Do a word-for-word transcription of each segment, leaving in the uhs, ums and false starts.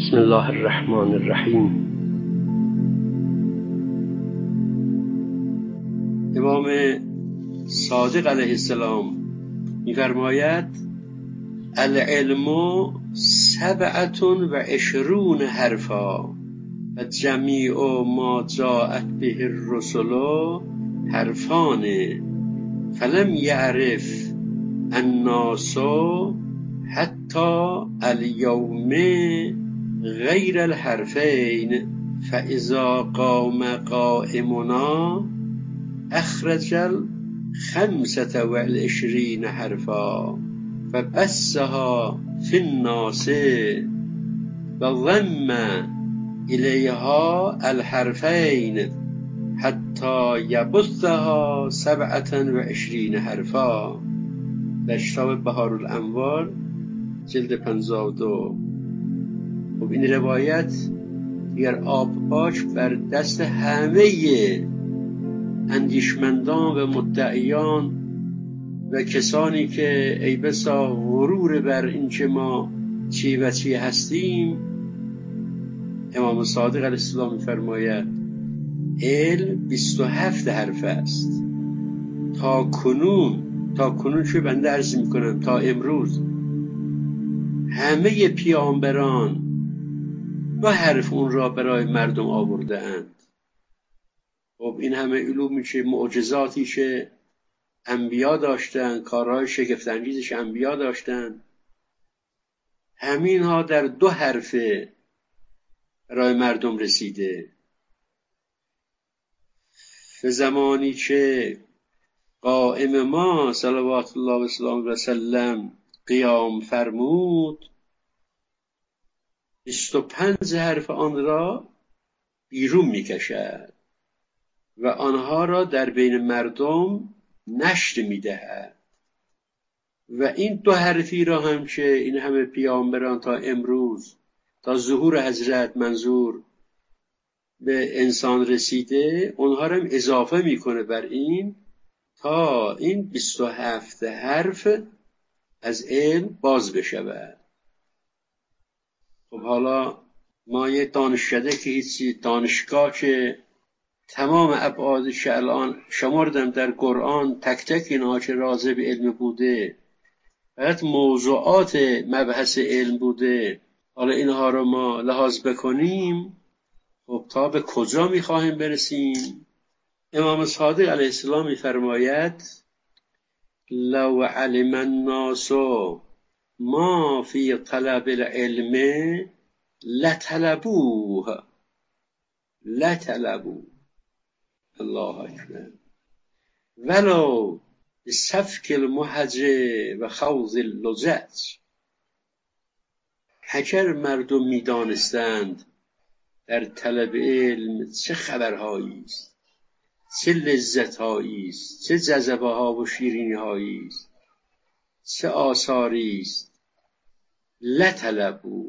بسم الله الرحمن الرحیم. امام صادق علیه السلام می‌فرماید العلم سبعة و عشرون حرفا و جمیع ما جاءت به الرسل حرفان فلم یعرف الناس حتی الیوم غیر الحرفین فاذا قام قائمنا اخرج الخمسة والعشرین حرفا فبثها في الناس وضم إليها الحرفين حتى يبثها سبعة وعشرين حرفا. در کتاب بهارالانوار جلد پنجاه و دو. خب این روایت دیگر آب پاش بر دست همه اندیشمندان و مدعیان و کسانی که ای بسا غرور بر این که ما چی و چی هستیم. امام صادق علیه السلام می‌فرماید علم بیست و هفت حرف است. تا کنون تا کنون چه بنده عرض میکنم تا امروز همه پیامبران دو حرف اون را برای مردم آورده اند. خب این همه علوم میشه معجزاتی که انبیا داشتن، کارهای شگفت انگیزش انبیا داشتن، همین ها در دو حرفه برای مردم رسیده. به زمانی که قائم ما صلوات الله و سلام و سلم قیام فرمود، بیست و پنج حرف آن را بیرون میکشد و آنها را در بین مردم نشر میدهد. و این دو حرفی را هم که این همه پیامبران تا امروز تا ظهور حضرت منظور به انسان رسیده، اونها را هم اضافه میکنه بر این تا این بیست و هفت حرف از علم باز بشود. خب حالا ما یه دانشکده که هیچی دانشگاه که تمام ابعادش الان شمردم در قرآن تک تک اینها که راضی به علم بوده، فقط موضوعات مبحث علم بوده، حالا اینها رو ما لحاظ بکنیم، خب تا به کجا میخواهیم برسیم؟ امام صادق علیه السلام میفرماید لو علم الناس ما فی طلب العلم لطلبوه لطلبوه الله اکبر ولو بسفک المحج و خوض اللجج. اگر مردم میدانستند در طلب علم چه خبرهایی است، چه لذتهایی است، چه جذبه ها و شیرینی هایی است، چه آثاری است، لطلبوا،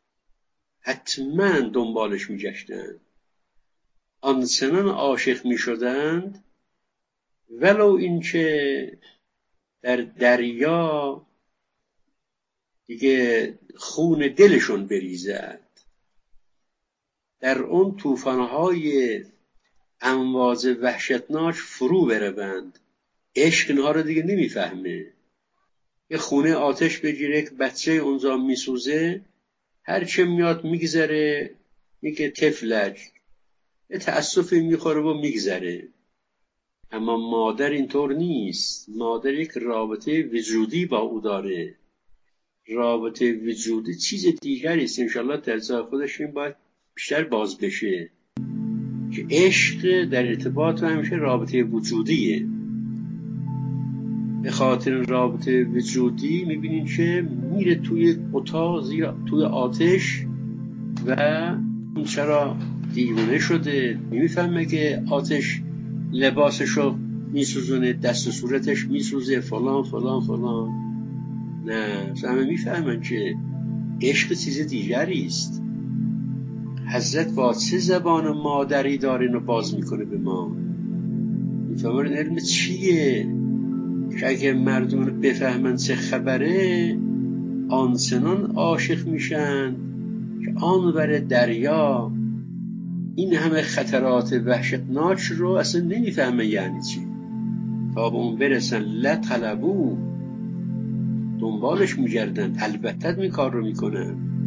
حتما دنبالش میگشتند، آنچنان عاشق میشدند ولو اینکه در دریا دیگه خون دلشون بریزد، در اون طوفان‌های امواج وحشتناک فرو بروند. عشق اینها رو دیگه نمیفهمه. یه خونه آتش بگیره که بچه اونجا میسوزه، هر چه میاد میگذره، میگه تفلک، یه تأسفی میخوره و میگذره. اما مادر اینطور نیست. مادر یک رابطه وجودی با او داره. رابطه وجودی چیز دیگری است. انشالله در جای خودش این باید بیشتر باز بشه که عشق در ارتباط همیشه رابطه وجودیه. به خاطر رابطه وجودی میبینین که میره توی اتاق زیر توی آتش و چرا دیوانه شده، نمیفهمه که آتش لباسشو میسوزونه، دست و صورتش میسوزه، فلان فلان فلان. نه، همه میفهمن که عشق چیز دیگری است. حضرت با چه زبان مادری داره اینو باز میکنه به ما. میفهمن علم چیه که اگه مردم بفهمن چه خبره، آنچنان عاشق میشن که آنور دریا این همه خطرات وحشتناک رو اصلا نمیفهمه یعنی چی. تا به اون برسن لطلبو، دنبالش میگردن، البته این کار رو میکنن.